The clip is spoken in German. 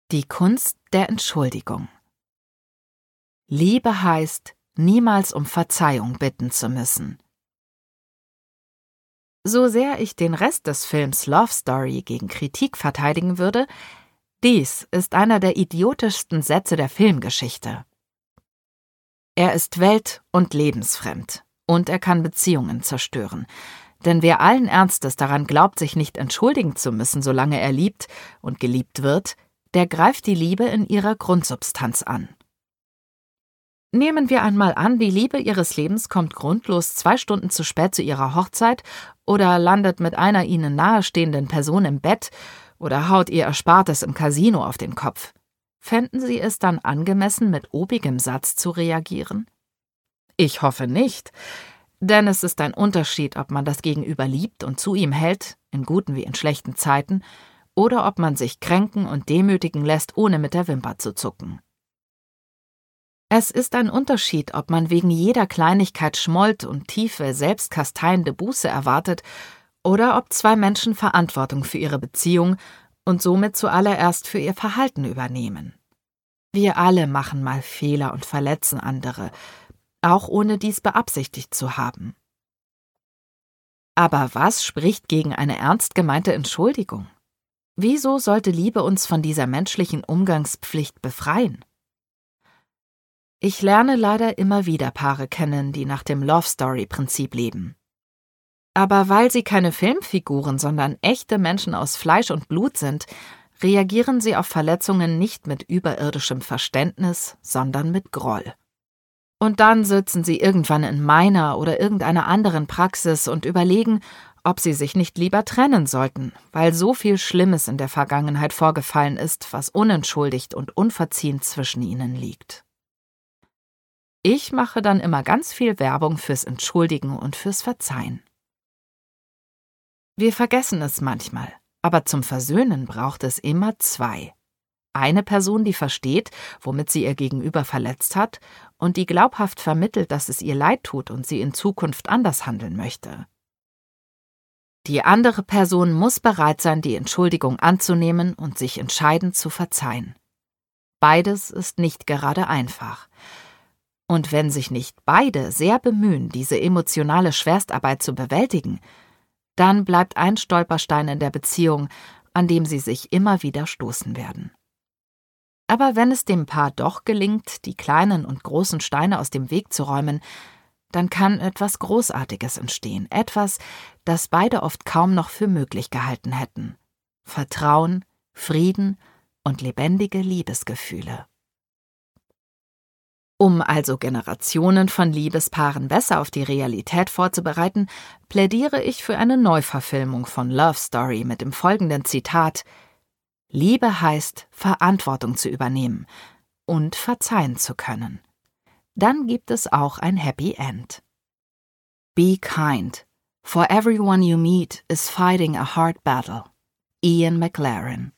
Die Kunst der Entschuldigung. Liebe heißt, niemals um Verzeihung bitten zu müssen. So sehr ich den Rest des Films Love Story gegen Kritik verteidigen würde, dies ist einer der idiotischsten Sätze der Filmgeschichte. Er ist welt- und lebensfremd und er kann Beziehungen zerstören. Denn wer allen Ernstes daran glaubt, sich nicht entschuldigen zu müssen, solange er liebt und geliebt wird, der greift die Liebe in ihrer Grundsubstanz an. Nehmen wir einmal an, die Liebe ihres Lebens kommt grundlos 2 Stunden zu spät zu ihrer Hochzeit oder landet mit einer ihnen nahestehenden Person im Bett oder haut ihr Erspartes im Casino auf den Kopf. Fänden Sie es dann angemessen, mit obigem Satz zu reagieren? Ich hoffe nicht, denn es ist ein Unterschied, ob man das Gegenüber liebt und zu ihm hält, in guten wie in schlechten Zeiten, oder ob man sich kränken und demütigen lässt, ohne mit der Wimper zu zucken. Es ist ein Unterschied, ob man wegen jeder Kleinigkeit Schmold und tiefe, selbstkasteiende Buße erwartet, oder ob 2 Menschen Verantwortung für ihre Beziehung und somit zuallererst für ihr Verhalten übernehmen. Wir alle machen mal Fehler und verletzen andere, auch ohne dies beabsichtigt zu haben. Aber was spricht gegen eine ernst gemeinte Entschuldigung? Wieso sollte Liebe uns von dieser menschlichen Umgangspflicht befreien? Ich lerne leider immer wieder Paare kennen, die nach dem Love-Story-Prinzip leben. Aber weil sie keine Filmfiguren, sondern echte Menschen aus Fleisch und Blut sind, reagieren sie auf Verletzungen nicht mit überirdischem Verständnis, sondern mit Groll. Und dann sitzen sie irgendwann in meiner oder irgendeiner anderen Praxis und überlegen, ob sie sich nicht lieber trennen sollten, weil so viel Schlimmes in der Vergangenheit vorgefallen ist, was unentschuldigt und unverziehen zwischen ihnen liegt. Ich mache dann immer ganz viel Werbung fürs Entschuldigen und fürs Verzeihen. Wir vergessen es manchmal, aber zum Versöhnen braucht es immer 2. Eine Person, die versteht, womit sie ihr Gegenüber verletzt hat und die glaubhaft vermittelt, dass es ihr leid tut und sie in Zukunft anders handeln möchte. Die andere Person muss bereit sein, die Entschuldigung anzunehmen und sich entscheiden zu verzeihen. Beides ist nicht gerade einfach. Und wenn sich nicht beide sehr bemühen, diese emotionale Schwerstarbeit zu bewältigen, dann bleibt ein Stolperstein in der Beziehung, an dem sie sich immer wieder stoßen werden. Aber wenn es dem Paar doch gelingt, die kleinen und großen Steine aus dem Weg zu räumen, dann kann etwas Großartiges entstehen, etwas, das beide oft kaum noch für möglich gehalten hätten. Vertrauen, Frieden und lebendige Liebesgefühle. Um also Generationen von Liebespaaren besser auf die Realität vorzubereiten, plädiere ich für eine Neuverfilmung von Love Story mit dem folgenden Zitat: Liebe heißt, Verantwortung zu übernehmen und verzeihen zu können. Dann gibt es auch ein Happy End. Be kind, for everyone you meet is fighting a hard battle. Ian McLaren.